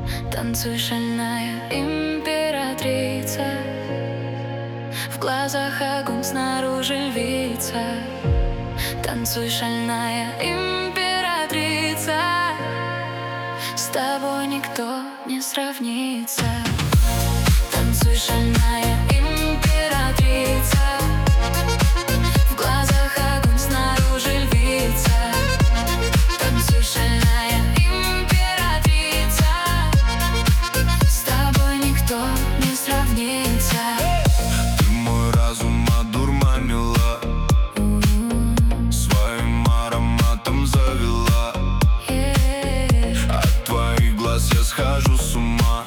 Танцуй, шальная императрица, в глазах огонь, снаружи львица. Танцуй, шальная императрица, с тобой никто не сравнится. Танцуй, шальная императрица, в глазах огонь, снаружи львица. Танцуй, шальная императрица, с тобой никто не сравнится. Ты мой разум одурманила, своим ароматом завела. От твоих глаз я схожу с ума.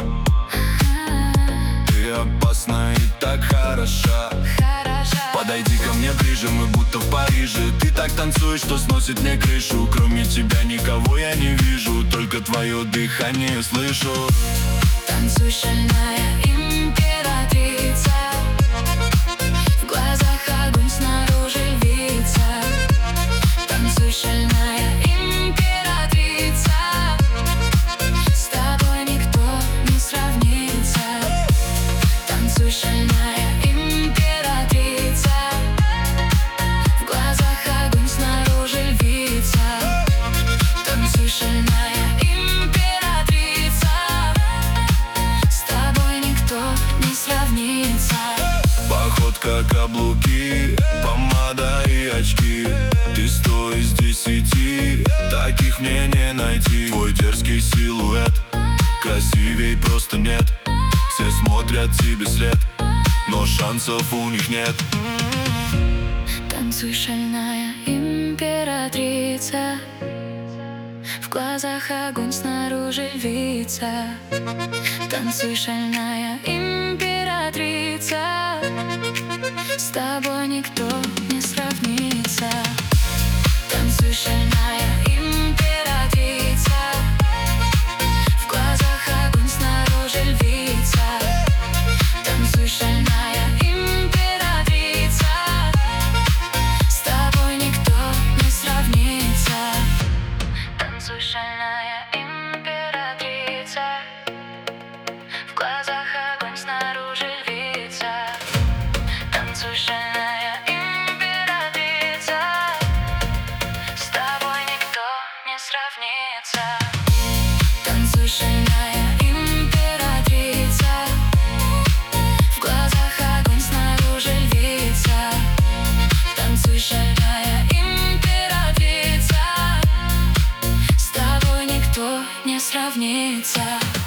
Ты опасна и так хороша. Подойди ко мне ближе, мы будто в Париже. Ты так танцуешь, что сносит мне крышу. Кроме тебя никого я не вижу, только твое дыхание слышу. Танцуй, шальная императрица, в глазах огонь, снаружи львица. Танцуй, шальная императрица, с тобой никто не сравнится. Танцуй, шальная императрица, в глазах огонь, снаружи львица. Танцуй, шальная императрица, с тобой никто не сравнится. Походка, каблуки, помада и очки. Ты 100 из 10, таких мне не найти. Твой дерзкий силуэт, красивей просто нет. Все смотрят тебе след, но шансов у них нет. Танцуй, шальная императрица, в глазах огонь, снаружи львица. Танцуй, шальная императрица, с тобой никто не сравнится. Танцуй, шальная императрица, в глазах огонь, снаружи львица. Танцуй, шальная императрица, с тобой никто не сравнится. Танцуй, шальная императрица, в глазах огонь, снаружи львица. Танцуй, шальная императрица, с тобой никто не сравнится. Танцуй, шальная императрица, в глазах огонь, снаружи львица. Танцуй, шальная императрица, с тобой никто не сравнится.